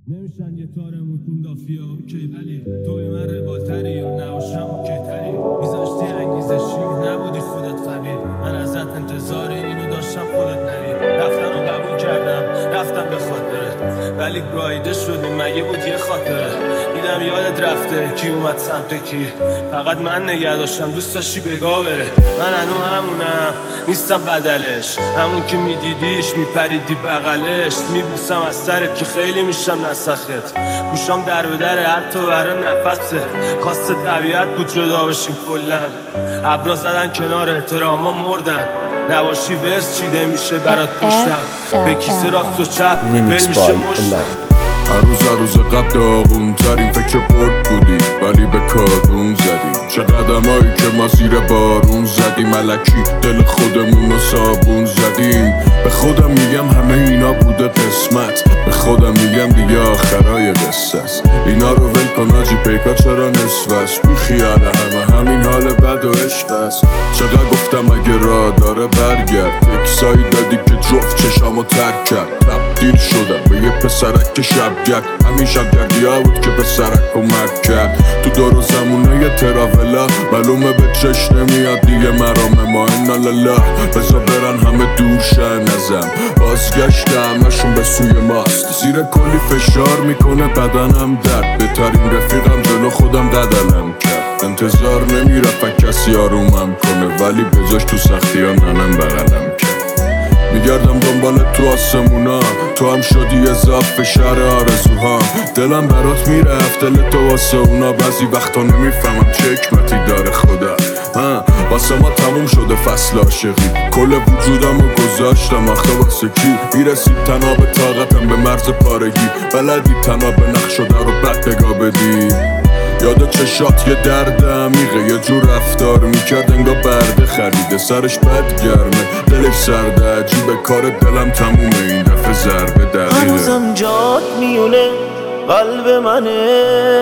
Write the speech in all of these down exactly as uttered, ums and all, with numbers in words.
نمیشن یه تارمون کوندافیا اوکی، ولی توی من روالتری یا نباشم اوکی تری. میذاشتی انگیزه شیر نبودی خودت قبیل، من ازت انتظار اینو داشتم خودت نری. رفتم و قبول کردم رفتم به خاطرت، ولی گایده شدیم مگه بود یه خاطره. دیدم یادت رفته کی اومد سمت کی، فقط من نگه داشتم دوست داشتی بگاه بره. من هنو همونم نیستم بدلش، همون که میدیدیش میپریدی بغلش. میبوسم از سرت که خیلی میشم نسخت، گوشام در به در حتی برای نفسه. خواست طبیعت بود جدا بشیم کلن، ابرا زدن کنار احتراما مردن. نباشی ورس چیده میشه برات پشتم، به کیسه راست و چپ بل میشه مشتم. هر روز هر روز قبل داغون ترین فکر برد بودی، ولی به کارون زدی. چه قدمایی که ما زیر بارون زدیم، ملکی دل خودمون رو صابون زدیم. به خودم میگم همه اینا بوده قسمت، به خودم میگم دیگه آخرای قصه است. اینا رو ول کن آجی، پیکا چرا نصف است؟ بی خیال همه همین حال بد و عشق است. چقدر گفتم اگه راه داره برگرد، تکسایی دادی که جفت چشامو ترک کرد. تبدیل شدم به یه پسرک که شبگرد، همین شبگردی ها بود که پسرک کمک کرد. تو دور و زمونه یه تراولا معلومه به چشم نمیاد دیگه مرام ما اینا لله. بزا برن همه دور شن ازم، بازگشت همشون به سوی ماست. زیر کلی فشار میکنه بدنم درد، بهترین رفیقم جلو خودم ددلم کرد. انتظار نمیرفت کسی آرومم کنه، ولی بجاش تو سختی ها ننم بغلم کرد. میگردم دنبال تو آسمونا، تو هم شدی اضافه شهر آرزوها. دلم برات میرفت دل تو واسه اونا، بعضی وقتا نمیفهمم چه حکمتی داره خدا. ها واسه ما تموم شده فصل عاشقی، کل وجودم رو گذاشتم آخه واسه کی. میرسید تنها به طاقتم به مرز پارگی، بلدی تنها به نقش شده رو بد نگاه بدی. یاد چشات یه درد عمیقه، یه جور رفتار میکرد انگار برده خریده. سرش بد گرمه دلش سرده، عجیبه کار دلم تمومه این دفعه ضربه دقیقه. هنوزم جات میونه قلب منه،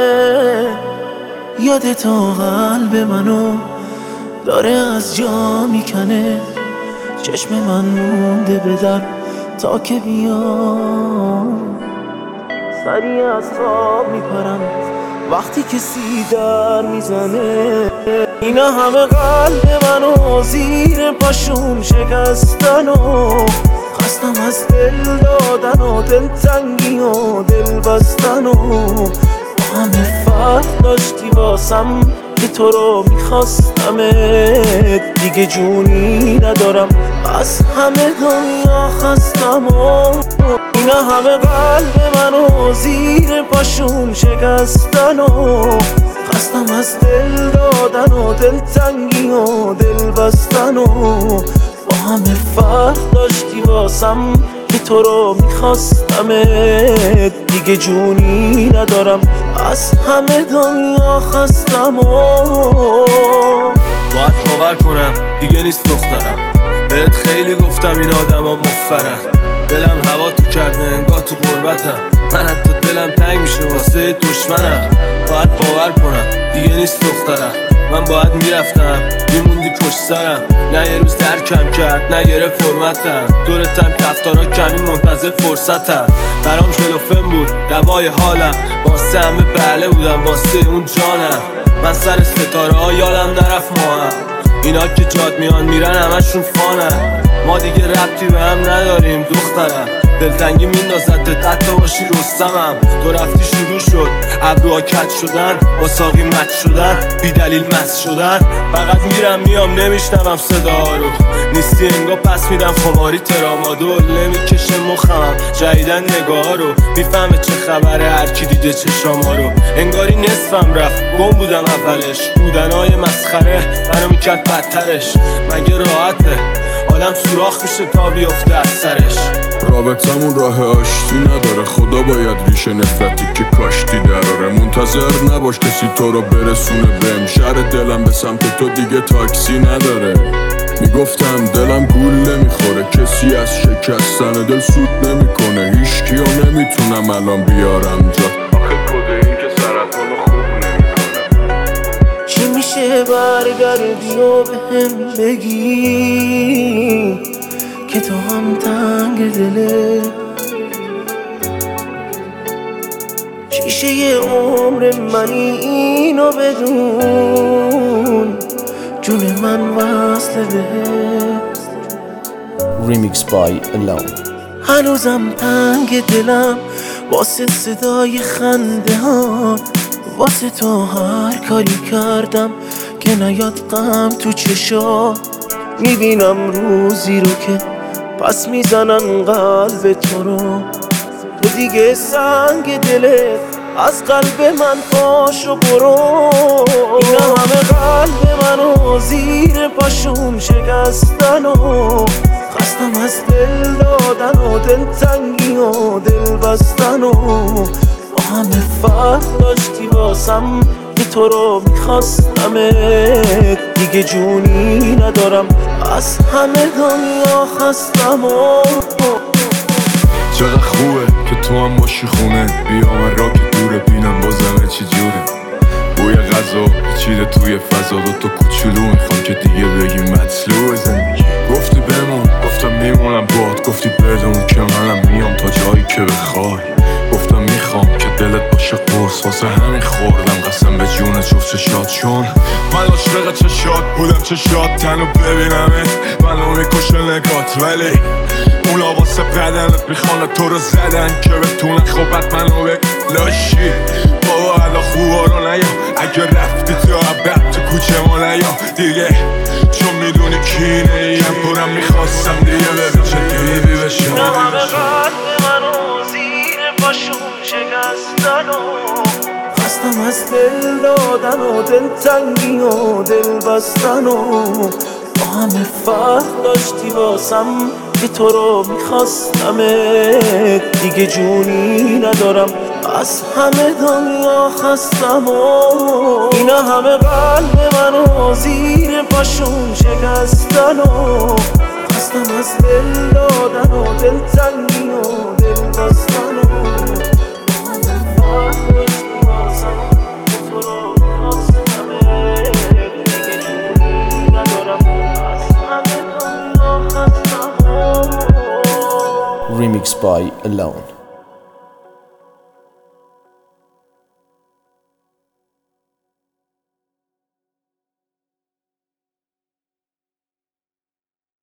یاد تا قلب منو داره از جا میکنه. چشم من مونده به در تا که بیام، سریع از خواب میپرم وقتی کسی در میزنه. اینا همه قلب منو زیر پاشون شکستن و خستم از دل دادن و دل تنگی و دل بستن و با همه فرق داشتی واسم که تو رو میخواستمت. دیگه جونی ندارم از همه دنیا خستم و اینا همه قلب منو زیر پاشون شکستن و خستم از دل دادن و دل تنگی و دل بستن و با همه فرق داشتی واسم که تو رو میخواستمت. دیگه جونی ندارم از همه دنیا خستم و باید باور کنم دیگه نیست دخترم، بهت خیلی گفتم این آدم ها مفرن. دلم هوا تو کرده انگاه تو غربتم، من حتی دلم تنگ میشه واسه دشمنم. باید باور کنم دیگه نیست دخترم، من باید میرفتم میموندی پشت سرم. نه یه روز درکم کرد نه یه فرمتم، دورتم کفتارا کمی منتظر فرصتم. برام شلوفن بود دوای حالم، واسه همه بله بودم واسه اون جانم. من سر ستاره ها یادم نرفت ماهم، اینا که جاد میان میرن همشون فانن. ما دیگه ربطی به هم نداریم دخترم، دلتنگی میندازد حتی باشی رستمم. تو رفتی شروع شد ابروها کج شدن، با ساقی مت شدن، بی دلیل مست شدن. فقط میرم میام نمیشنوم صدا رو، نیستی انگار پس میدم خماری ترامادول. نمیکشه مخمم جدیدن نگاه رو، میفهمه چه خبره هرکی دیده چشاما رو. انگاری نصفم رفت گم بودم اولش، بودنهای مسخره منو میکرد بدترش. مگه راحته آدم سوراخ میشه تا بیفته از سرش. رابطمون راه آشتی نداره، خدا باید ریشه نفرتی که کاشتی دراره. منتظر نباش کسی تو رو برسونه بهم، شهر دلم به سمت تو دیگه تاکسی نداره. میگفتم دلم گول نمیخوره، کسی از شکستن دل سود نمیکنه. هیچکیو نمیتونم الان بیارم جا، آخه کده این که سرطانو خوب نمیکنه. چی میشه برگردی و بهم بگی که تو هم تنگ دله؟ شیشه عمر منی اینو بدون، جون من وصل بهت. Remix by Alone. هنوزم تنگ دلم واسه صدای خنده ها، واسه تو هر کاری کردم که نیاد غم تو چشا. میبینم روزی رو که پس میزنن قلب تو رو، تو دیگه سنگ دلت از قلب من پاش و برو. اینا همه قلب منو زیر پاشون شکستن و خستم از دل دادن و دل تنگی و دل بستن و با همه فرق داشتی واسم که تو رو میخواستمت. دیگه جونی ندارم از همه دنیا خستم و چقدر خوبه که تو هم باشی خونه، بیا من را که دوره بینم بازمه چی جوره. بوی غذا چیده توی فضا، دو تا کوچولو میخوام که دیگه بگی مطلوب زندگی. گفتی بمون گفتم میمونم باد، گفتی بدون که منم میام تا جایی که بخوای. گفتم میخوام که دلت باشه قرص، واسه همین خوردم قسم به جون جفت چشات، چون من عاشق چشات بودم. چشات تنو ببینمت منو میکشه نگات، ولی اونا واسه بدنت میخوانه تو رو زدن که بتونه خوبت منو بگ لاشی. بابا الان خوبا رو نیا، اگه رفتی تو عبد تو کوچه ما نیا دیگه، چون میدونی کینه ای هم پرم میخواستم دیگه ببین چه دیدی بشم. اینا همه قلب منو زیر پاشون شکستن و خستم از دل دادن و دل تنگی و دل بستن و با همه فرق داشتی واسم که تو رو میخواستمت. دیگه جونی ندارم از همه دنیا خستم و اینا همه قلب منو زیر پاشون شکستن و خستم از دل دادن و دل تنگی و دل بستن و Remix by Alone.